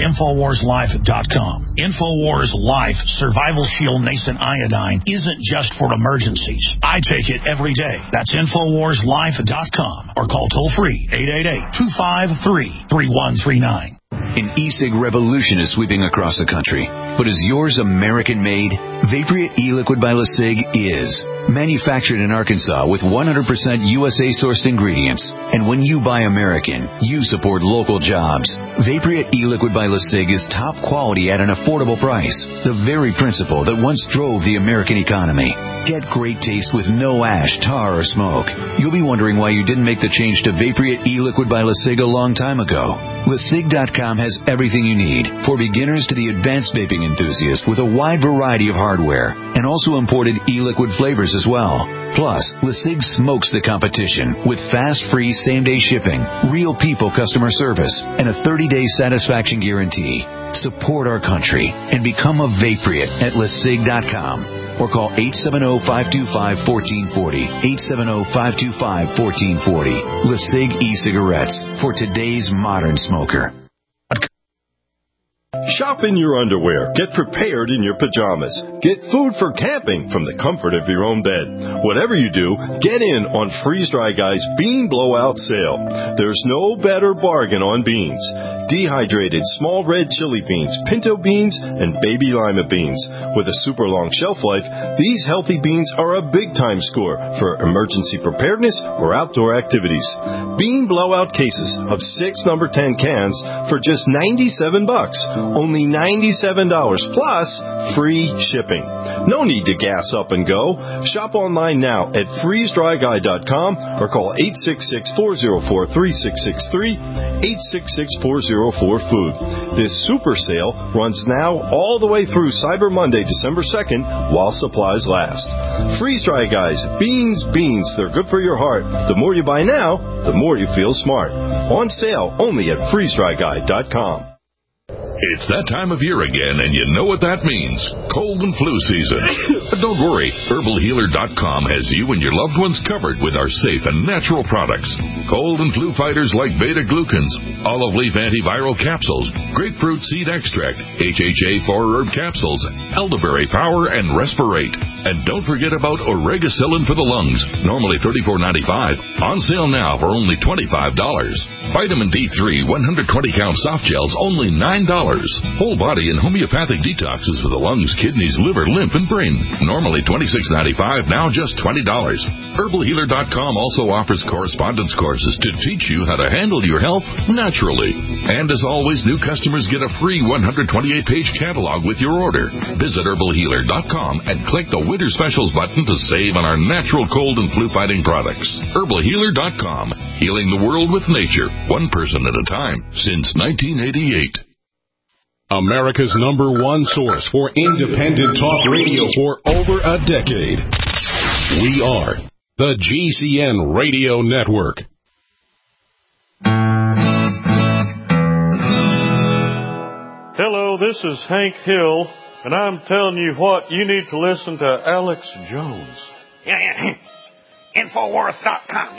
InfoWarsLife.com. InfoWars Life Survival Shield Nascent iodine isn't just for emergencies. I take it every day. That's InfoWarsLife.com or call toll-free 888-253-3139. An e-cig revolution is sweeping across the country. But is yours American-made? Vaporeat e-liquid by LeSig is. Manufactured in Arkansas with 100% USA-sourced ingredients. And when you buy American, you support local jobs. Vaporeat e-liquid by LeSig is top quality at an affordable price. The very principle that once drove the American economy. Get great taste with no ash, tar, or smoke. You'll be wondering why you didn't make the change to Vaporeat e-liquid by LeSig a long time ago. LeSig.com has everything you need, for beginners to the advanced vaping enthusiast, with a wide variety of hardware, and also imported e-liquid flavors as well. Plus, LeSig smokes the competition with fast, free, same-day shipping, real people customer service, and a 30-day satisfaction guarantee. Support our country and become a Vaporeat at LeSig.com or call 870-525-1440, 870-525-1440. LeSig e-cigarettes for today's modern smoker. Shop in your underwear. Get prepared in your pajamas. Get food for camping from the comfort of your own bed. Whatever you do, get in on Freeze Dry Guy's Bean Blowout Sale. There's no better bargain on beans. Dehydrated small red chili beans, pinto beans, and baby lima beans. With a super long shelf life, these healthy beans are a big-time score for emergency preparedness or outdoor activities. Bean Blowout cases of 6 number 10 cans for just $97. Only $97 plus free shipping. No need to gas up and go. Shop online now at freezedryguy.com or call 866-404-3663, 866-404-FOOD. This super sale runs now all the way through Cyber Monday, December 2nd, while supplies last. Freeze Dry Guys, beans. They're good for your heart. The more you buy now, the more you feel smart. On sale only at freezedryguy.com. It's that time of year again, and you know what that means. Cold and flu season. But don't worry. HerbalHealer.com has you and your loved ones covered with our safe and natural products. Cold and flu fighters like beta-glucans, olive leaf antiviral capsules, grapefruit seed extract, HHA 4-herb capsules, elderberry power, and Respirate. And don't forget about Oregacillin for the lungs, normally $34.95. On sale now for only $25. Vitamin D3 120-count soft gels, only $9. Whole body and homeopathic detoxes for the lungs, kidneys, liver, lymph, and brain. Normally $26.95, now just $20. HerbalHealer.com also offers correspondence courses to teach you how to handle your health naturally. And as always, new customers get a free 128-page catalog with your order. Visit HerbalHealer.com and click the Winter Specials button to save on our natural cold and flu-fighting products. HerbalHealer.com, healing the world with nature, one person at a time, since 1988. America's #1 source for independent talk radio for over a decade. We are the GCN Radio Network. Hello, this is Hank Hill, and I'm telling you what, you need to listen to Alex Jones. Yeah. Infowars.com.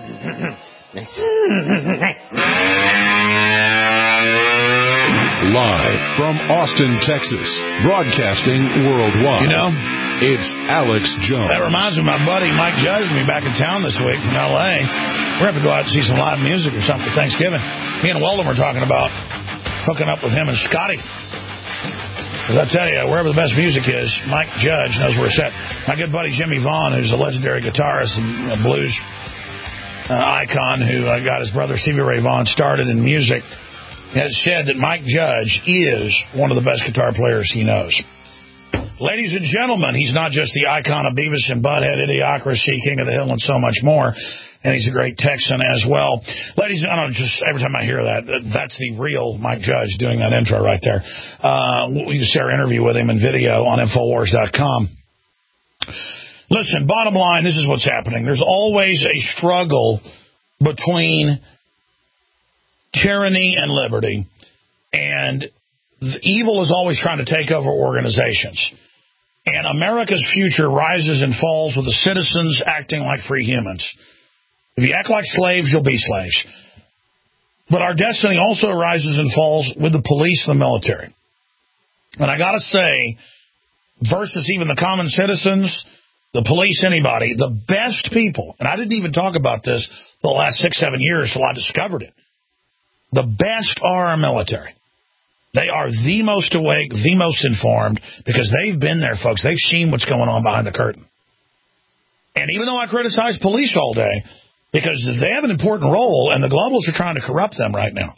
Live from Austin, Texas, broadcasting worldwide. You know, it's Alex Jones. That reminds me of my buddy Mike Judge will be back in town this week from L.A. We're going to have to go out and see some live music or something for Thanksgiving. Me and Weldon were talking about hooking up with him and Scotty. Because I tell you, wherever the best music is, Mike Judge knows where it's at. My good buddy Jimmy Vaughn, who's a legendary guitarist and blues icon who got his brother Stevie Ray Vaughan started in music, has said that Mike Judge is one of the best guitar players he knows. Ladies and gentlemen, he's not just the icon of Beavis and Butthead, Idiocracy, King of the Hill, and so much more. And he's a great Texan as well. Ladies, I don't know, just every time I hear that, that's the real Mike Judge doing that intro right there. You can see our interview with him in video on Infowars.com. Listen, bottom line, this is what's happening. There's always a struggle between tyranny and liberty, and the evil is always trying to take over organizations. And America's future rises and falls with the citizens acting like free humans. If you act like slaves, you'll be slaves. But our destiny also rises and falls with the police and the military. And I got to say, versus even the common citizens, the police, anybody, the best people, and I didn't even talk about this the last 6-7 years till I discovered it. The best are our military. They are the most awake, the most informed, because they've been there, folks. They've seen what's going on behind the curtain. And even though I criticize police all day, because they have an important role, and the globalists are trying to corrupt them right now,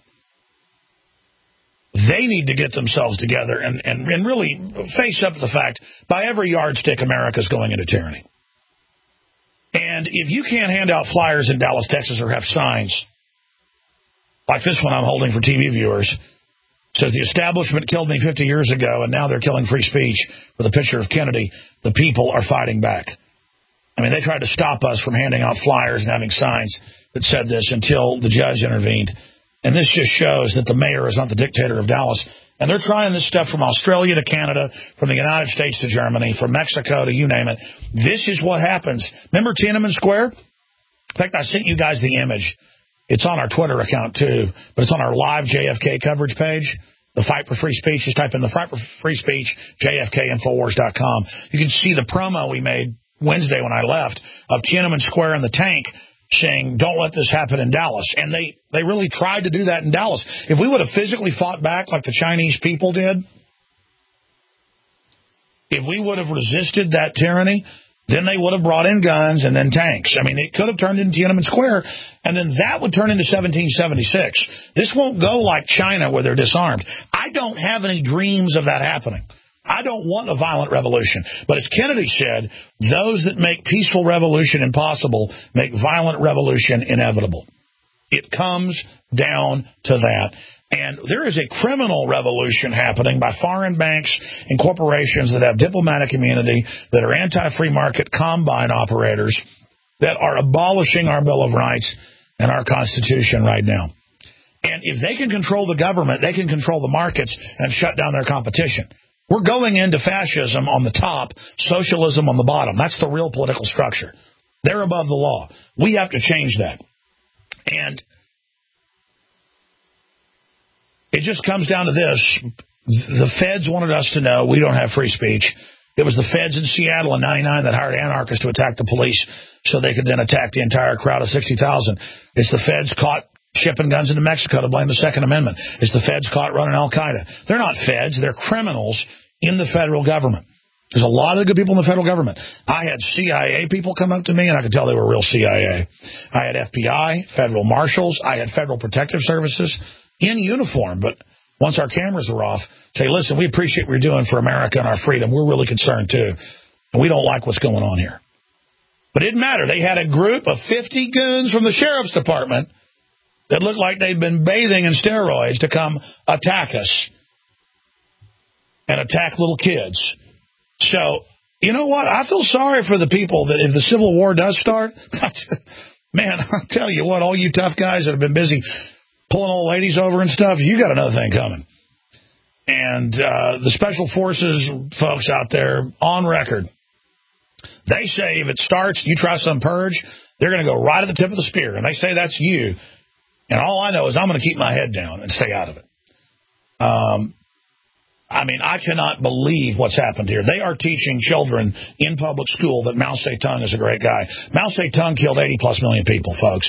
they need to get themselves together and really face up to the fact, by every yardstick, America's going into tyranny. And if you can't hand out flyers in Dallas, Texas, or have signs, like this one I'm holding for TV viewers, says the establishment killed me 50 years ago, and now they're killing free speech with a picture of Kennedy. The people are fighting back. I mean, they tried to stop us from handing out flyers and having signs that said this until the judge intervened. And this just shows that the mayor is not the dictator of Dallas. And they're trying this stuff from Australia to Canada, from the United States to Germany, from Mexico to you name it. This is what happens. Remember Tiananmen Square? In fact, I sent you guys the image. It's on our Twitter account, too, but it's on our live JFK coverage page, the Fight for Free Speech. Just type in the Fight for Free Speech, JFK, Infowars.com. You can see the promo we made Wednesday when I left of Tiananmen Square and the tank saying, don't let this happen in Dallas. And they really tried to do that in Dallas. If we would have physically fought back like the Chinese people did, if we would have resisted that tyranny, then they would have brought in guns and then tanks. I mean, it could have turned into Tiananmen Square, and then that would turn into 1776. This won't go like China where they're disarmed. I don't have any dreams of that happening. I don't want a violent revolution. But as Kennedy said, those that make peaceful revolution impossible make violent revolution inevitable. It comes down to that. And there is a criminal revolution happening by foreign banks and corporations that have diplomatic immunity, that are anti-free market combine operators, that are abolishing our Bill of Rights and our Constitution right now. And if they can control the government, they can control the markets and shut down their competition. We're going into fascism on the top, socialism on the bottom. That's the real political structure. They're above the law. We have to change that. And it just comes down to this. The feds wanted us to know we don't have free speech. It was the feds in Seattle in 99 that hired anarchists to attack the police so they could then attack the entire crowd of 60,000. It's the feds caught shipping guns into Mexico to blame the Second Amendment. It's the feds caught running Al-Qaeda. They're not feds. They're criminals in the federal government. There's a lot of good people in the federal government. I had CIA people come up to me, and I could tell they were real CIA. I had FBI, federal marshals. I had federal protective services in uniform. But once our cameras were off, say, listen, we appreciate what you're doing for America and our freedom. We're really concerned, too. And we don't like what's going on here. But it didn't matter. They had a group of 50 goons from the sheriff's department that looked like they'd been bathing in steroids to come attack us and attack little kids. So, you know what? I feel sorry for the people that if the Civil War does start, man, I'll tell you what, all you tough guys that have been busy pulling old ladies over and stuff, you got another thing coming. And the Special Forces folks out there, on record, they say if it starts, you try some purge, they're going to go right at the tip of the spear. And they say that's you. And all I know is I'm going to keep my head down and stay out of it. I mean, I cannot believe what's happened here. They are teaching children in public school that Mao Zedong is a great guy. Mao Zedong killed 80-plus million people, folks.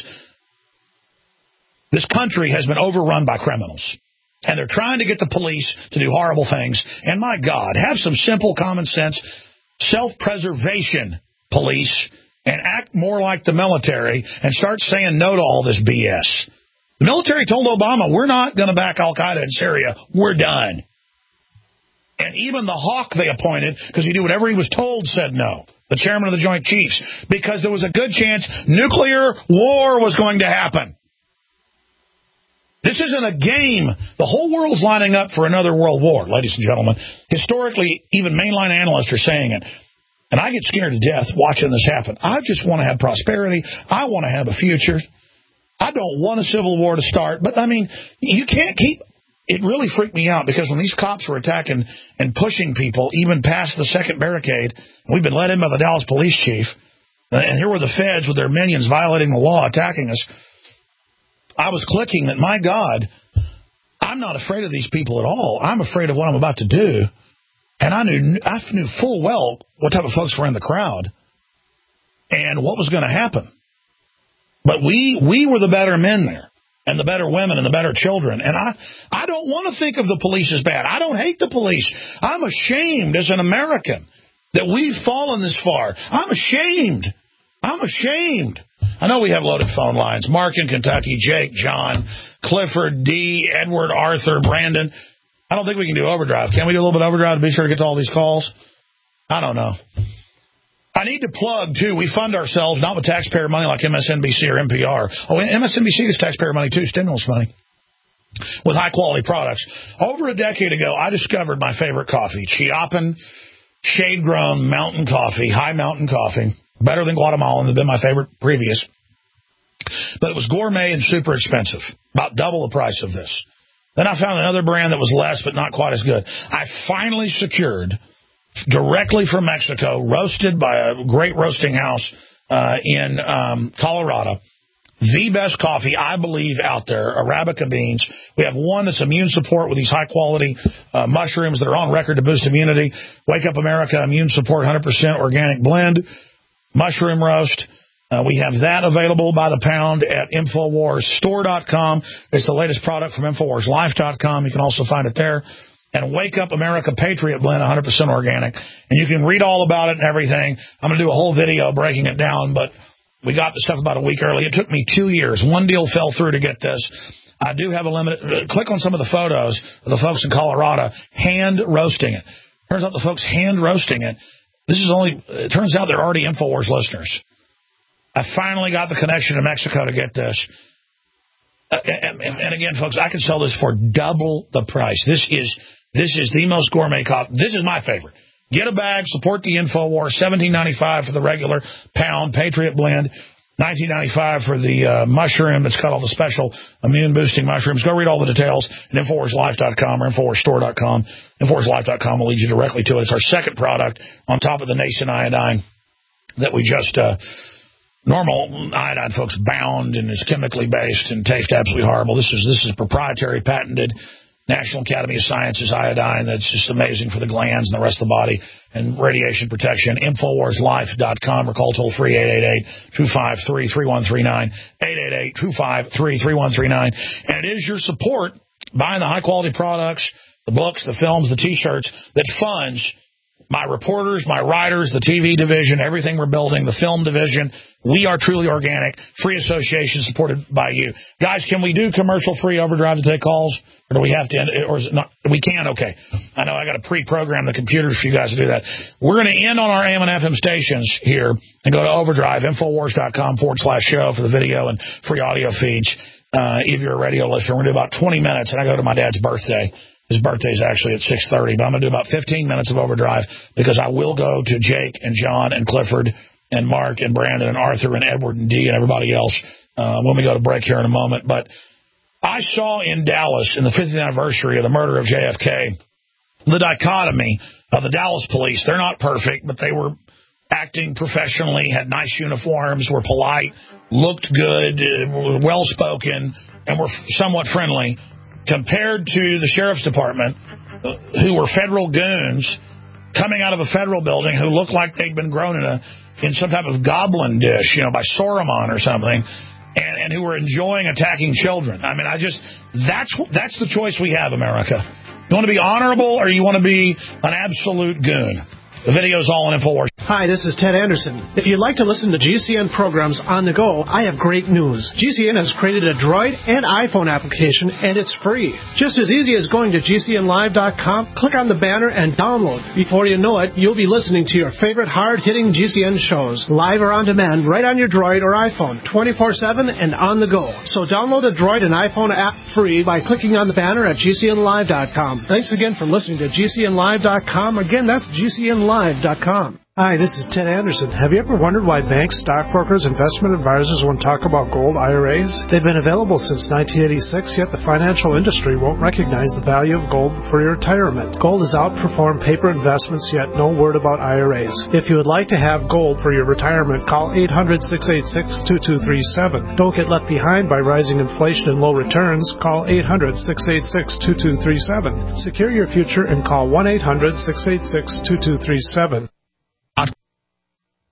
This country has been overrun by criminals. And they're trying to get the police to do horrible things. And my God, have some simple common sense, self-preservation, police, and act more like the military and start saying no to all this BS. The military told Obama, we're not going to back Al-Qaeda in Syria. We're done. And even the hawk they appointed, because he did whatever he was told, said no. The chairman of the Joint Chiefs. Because there was a good chance nuclear war was going to happen. This isn't a game. The whole world's lining up for another world war, ladies and gentlemen. Historically, even mainline analysts are saying it. And I get scared to death watching this happen. I just want to have prosperity. I want to have a future. I don't want a civil war to start. But, I mean, you can't keep... It really freaked me out because when these cops were attacking and pushing people even past the second barricade, and we've been let in by the Dallas police chief, and here were the feds with their minions violating the law, attacking us, I was clicking that, my God, I'm not afraid of these people at all. I'm afraid of what I'm about to do. And I knew full well what type of folks were in the crowd. and what was going to happen. But we were the better men there, and the better women, and the better children. And I don't want to think of the police as bad. I don't hate the police. I'm ashamed as an American that we've fallen this far. I'm ashamed. I'm ashamed. I know we have loaded phone lines. Mark in Kentucky, Jake, John, Clifford, D, Edward, Arthur, Brandon. I don't think we can do overdrive. Can we do a little bit of overdrive to be sure to get to all these calls? I don't know. I need to plug, too. We fund ourselves, not with taxpayer money like MSNBC or NPR. Oh, MSNBC gets taxpayer money, too, stimulus money, with high-quality products. Over a decade ago, I discovered my favorite coffee, Chiapan shade-grown mountain coffee, high mountain coffee. Better than Guatemalan. They've been my favorite previous. But it was gourmet and super expensive, about double the price of this. Then I found another brand that was less but not quite as good. I finally secured, directly from Mexico, roasted by a great roasting house in Colorado, the best coffee, I believe, out there, Arabica beans. We have one that's immune support with these high-quality mushrooms that are on record to boost immunity. Wake Up America Immune Support 100% organic blend. Mushroom roast. We have that available by the pound at InfoWarsStore.com. It's the latest product from InfoWarsLife.com. You can also find it there. And Wake Up America Patriot Blend, 100% organic. And you can read all about it and everything. I'm going to do a whole video breaking it down, but we got the stuff about a week early. It took me 2 years. One deal fell through to get this. I do have a limited. Click on some of the photos of the folks in Colorado hand roasting it. Turns out the folks hand roasting it. It turns out they're already InfoWars listeners. I finally got the connection to Mexico to get this. And again, folks, I could sell this for double the price. This is the most gourmet coffee. This is my favorite. Get a bag, support the InfoWars, $17.95 for the regular pound Patriot Blend, $19.95 for the mushroom that's got all the special immune-boosting mushrooms. Go read all the details at InfoWarsLife.com or InfoWarsStore.com. InfoWarsLife.com will lead you directly to it. It's our second product on top of the nascent iodine that we just... normal iodine, folks, bound and is chemically based and tastes absolutely horrible. This is proprietary, patented National Academy of Sciences iodine that's just amazing for the glands and the rest of the body and radiation protection. InfoWarsLife.com or call toll-free 888-253-3139, 888-253-3139. And it is your support, buying the high-quality products, the books, the films, the T-shirts, that funds my reporters, my writers, the TV division, everything we're building, the film division. We are truly organic, free association supported by you. Guys, can we do commercial-free overdrive to take calls? Or do we have to end it? Or is it not? We can? Okay. I know I got to pre-program the computers for you guys to do that. We're going to end on our AM and FM stations here and go to overdrive, Infowars.com/show for the video and free audio feeds. If you're a radio listener, we're going to do about 20 minutes, and I go to my dad's birthday. His birthday is actually at 6:30, but I'm going to do about 15 minutes of overdrive because I will go to Jake and John and Clifford and Mark and Brandon and Arthur and Edward and Dee and everybody else when we go to break here in a moment. But I saw in Dallas, in the 50th anniversary of the murder of JFK, the dichotomy of the Dallas police. They're not perfect, but they were acting professionally, had nice uniforms, were polite, looked good, were well-spoken, and were somewhat friendly, compared to the sheriff's department, who were federal goons coming out of a federal building who looked like they'd been grown in some type of goblin dish, by Saruman or something, and who were enjoying attacking children. I mean, that's the choice we have, America. You want to be honorable or you want to be an absolute goon? The video's all on InfoWars. Hi, this is Ted Anderson. If you'd like to listen to GCN programs on the go, I have great news. GCN has created a Droid and iPhone application, and it's free. Just as easy as going to GCNlive.com, click on the banner, and download. Before you know it, you'll be listening to your favorite hard-hitting GCN shows, live or on demand, right on your Droid or iPhone, 24/7 and on the go. So download the Droid and iPhone app free by clicking on the banner at GCNlive.com. Thanks again for listening to GCNlive.com. Again, that's GCNlive.com. Hi, this is Ted Anderson. Have you ever wondered why banks, stockbrokers, investment advisors won't talk about gold IRAs? They've been available since 1986, yet the financial industry won't recognize the value of gold for your retirement. Gold has outperformed paper investments, yet no word about IRAs. If you would like to have gold for your retirement, call 800-686-2237. Don't get left behind by rising inflation and low returns. Call 800-686-2237. Secure your future and call 1-800-686-2237.